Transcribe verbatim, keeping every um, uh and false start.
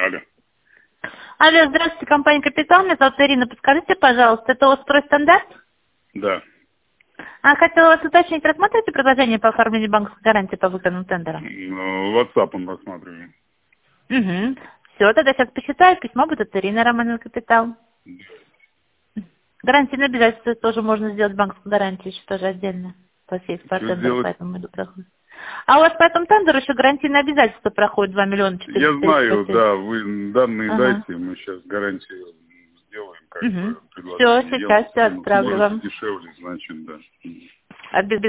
Алло. Алло, здравствуйте, компания «Капитал». Меня зовут Ирина. Подскажите, пожалуйста, это «Стройстандарт»? Да. А хотела вас уточнить, рассматриваете предложение по оформлению банковской гарантии по выгодным тендерам? Ну, WhatsApp он рассматриваем. Угу. Все, тогда сейчас посчитаю. Письмо будет от Ирины Романовой «Капитал». Гарантийные обязательства тоже можно сделать, банковскую гарантию еще тоже отдельно. У вас есть по Что тендеру, сделать? поэтому иду проходит. А у вас по этому тендеру еще гарантийные обязательства проходят два миллиона четыреста. Я знаю, да, вы данные Ага. дайте, мы сейчас гарантию сделаем, как Угу. бы Все, предложение. сейчас все Делаем. отправлю вам. Дешевле, значит, да. А без